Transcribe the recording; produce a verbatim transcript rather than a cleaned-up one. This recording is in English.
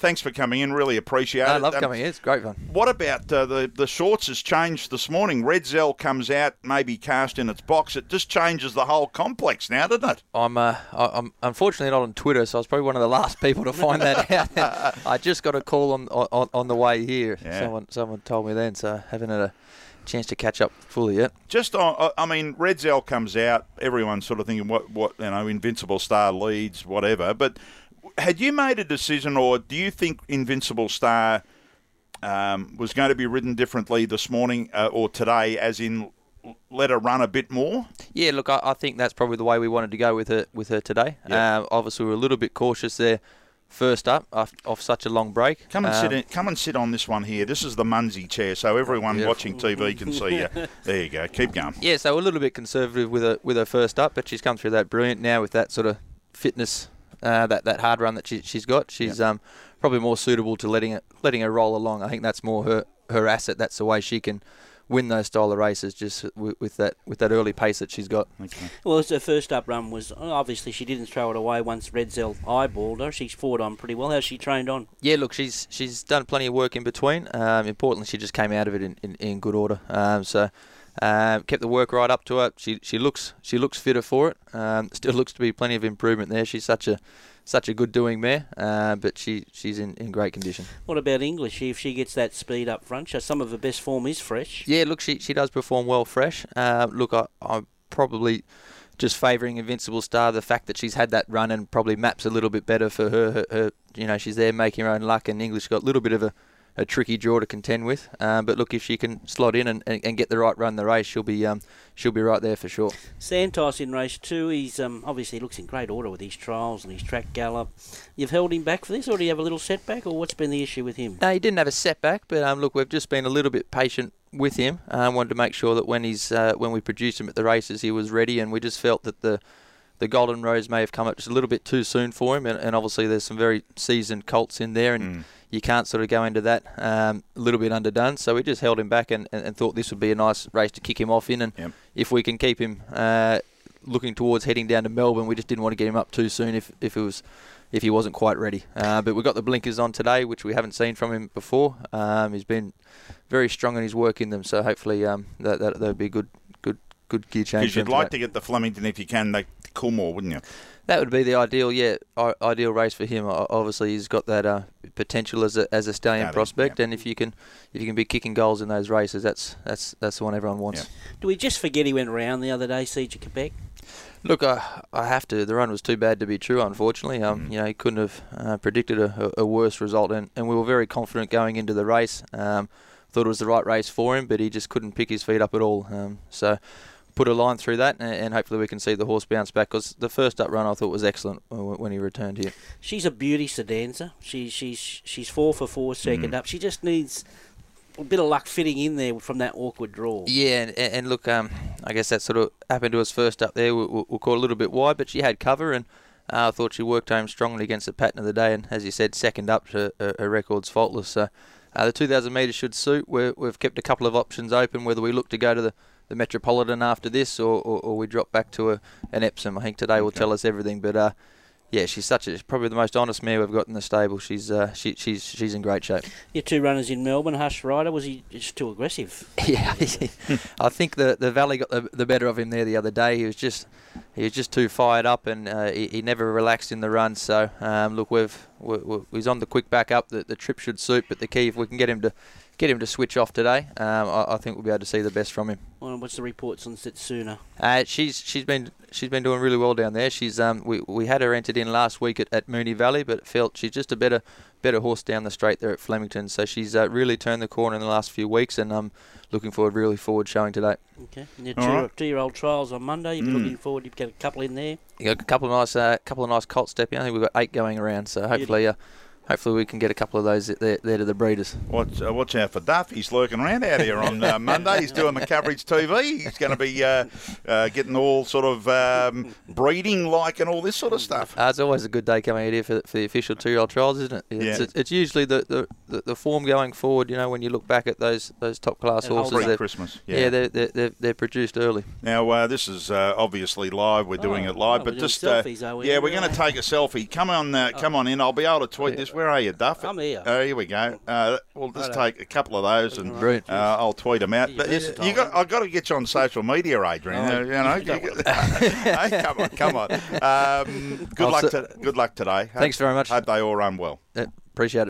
thanks for coming in. Really appreciate I it. love Um, coming here. It's great fun. What about uh, the the shorts has changed this morning? Red Zell comes out, maybe cast in its box. It just changes the whole complex now, doesn't it? I'm uh, I- I'm unfortunately not on Twitter, so I was probably one of the last people to find that out. I just got a call on on, on the way here. Yeah. Someone someone told me then, so I haven't had a chance to catch up fully yet. Just on, I mean, Red Zell comes out. Everyone's sort of thinking, what what you know, Invincible Star leads, whatever. But had you made a decision, or do you think Invincible Star um, was going to be ridden differently this morning uh, or today, as in let her run a bit more? Yeah, look, I, I think that's probably the way we wanted to go with her with her today. Yeah. Uh, obviously, we were a little bit cautious there first up off, off such a long break. Come and um, sit in, come and sit on this one here. This is the Munsey chair, so everyone Yeah. watching T V can see you. There you go. Keep going. Yeah, so we're a little bit conservative with her with her first up, but she's come through that brilliant now with that sort of fitness, uh, that that hard run that she, she's got. She's Yep. um, probably more suitable to letting it letting her roll along. I think that's more her, her asset. That's the way she can win those style of races, just with, with that with that early pace that she's got. Okay. Well, her first up run was, obviously she didn't throw it away once Red Zell eyeballed her. She's forward on pretty well. How's she trained on? Yeah, look, she's she's done plenty of work in between. Um, importantly, she just came out of it in, in, in good order. Um, so um, kept the work right up to her. She she looks she looks fitter for it. Um, still looks to be plenty of improvement there. She's such a such a good doing mare, uh, but she she's in, in great condition. What about English? If she gets that speed up front, so some of her best form is fresh. Yeah, look, she she does perform well fresh. Uh, look, I, I'm probably just favouring Invincible Star. The fact that she's had that run and probably maps a little bit better for her. Her, her you know, she's there making her own luck, and English got a little bit of a, a tricky draw to contend with. Um, but look, if she can slot in and, and, and get the right run the race, she'll be um she'll be right there for sure. Santos in race two, he's um, obviously looks in great order with his trials and his track gallop. You've held him back for this, or do you have a little setback, or what's been the issue with him? No, he didn't have a setback, but um, look, we've just been a little bit patient with him. I uh, wanted to make sure that when he's uh, when we produced him at the races, he was ready, and we just felt that the the Golden Rose may have come up just a little bit too soon for him, and, and obviously there's some very seasoned colts in there, and Mm. you can't sort of go into that um, a little bit underdone. So we just held him back and, and, and thought this would be a nice race to kick him off in, and Yep. if we can keep him uh, looking towards heading down to Melbourne, we just didn't want to get him up too soon if, if it was if he wasn't quite ready. Uh, but we got the blinkers on today, which we haven't seen from him before. Um, he's been very strong in his work in them, so hopefully um, that that would be a good good good gear change. Because for him you'd like today. to get the Flemington if you can, the Coolmore, wouldn't you? That would be the ideal, yeah, i- ideal race for him. O- Obviously, he's got that uh, potential as a as a stallion Got it, prospect, yeah. and if you can if you can be kicking goals in those races, that's that's that's the one everyone wants. Yeah. Do we just forget he went round the other day, Siege of Quebec? Look, I I have to. The run was too bad to be true, unfortunately. Um, Mm. you know, he couldn't have uh, predicted a, a a worse result, and, and we were very confident going into the race. Um, thought it was the right race for him, but he just couldn't pick his feet up at all. Um, so. Put a line through that, and, and hopefully we can see the horse bounce back. Because the first up run I thought was excellent when when he returned here. She's a beauty sedancer. She, she's she's four for four second Mm. up. She just needs a bit of luck fitting in there from that awkward draw. Yeah, and, and look, um, I guess that sort of happened to us first up there. We, we, we caught a little bit wide, but she had cover, and uh, I thought she worked home strongly against the pattern of the day. And as you said, second up, her, her, her record's faultless. So uh, the two thousand metres should suit. We're, we've kept a couple of options open, whether we look to go to the the Metropolitan after this, or, or, or we drop back to a, an Epsom. I think today will Okay. tell us everything. But uh, yeah, she's such a probably the most honest mare we've got in the stable. She's uh, she, she's she's in great shape. Your two runners in Melbourne, Hush Rider, was he just too aggressive? Yeah, I think the the Valley got the, the better of him there the other day. He was just he was just too fired up, and uh, he, he never relaxed in the run. So um, look, we've we, we, he's on the quick back up. The the trip should suit, but the key if we can get him to get him to switch off today, um, I, I think we'll be able to see the best from him. Well, what's the reports on Setsuna? Uh, she's she's been she's been doing really well down there. She's um we, we had her entered in last week at, at Moonee Valley, but felt she's just a better better horse down the straight there at Flemington. So she's uh, really turned the corner in the last few weeks, and I'm looking forward really forward showing today. Okay. And your All two, right. two-year-old trials on Monday. You're Mm. looking forward. You've got a couple in there. You got a couple of nice uh, couple of nice colts stepping. I think we've got eight going around. So hopefully uh, hopefully we can get a couple of those there, there to the breeders. Watch, uh, watch out for Duff. He's lurking around out here on uh, Monday. He's doing the coverage T V. He's going to be uh, uh, getting all sort of um, breeding like and all this sort of stuff. Uh, it's always a good day coming out here for, for the official two-year-old trials, isn't it? It's, Yeah. it's, it's usually the, the, the, the form going forward, you know, when you look back at those those top class And hold horses, up. they're- Christmas. yeah, Yeah. they're, they're they're they're produced early. Now uh, this is uh, obviously live. We're doing Oh, it live, oh, but we're doing just uh, selfies, are we? yeah, we're Yeah. going to take a selfie. Come on, uh, come on in. I'll be able to tweet this. Where are you, Duff? I'm here. Oh, here we go. Uh, we'll just Righto. take a couple of those and Brilliant. uh, I'll tweet them out. You're But versatile, you got, I've got to get you on social media, Adrian. Oh, you know, you don't you- hey, come on, come on. Um, good I'll luck. s- To, good luck today. Thanks very much. Hope they all run well. Uh, appreciate it.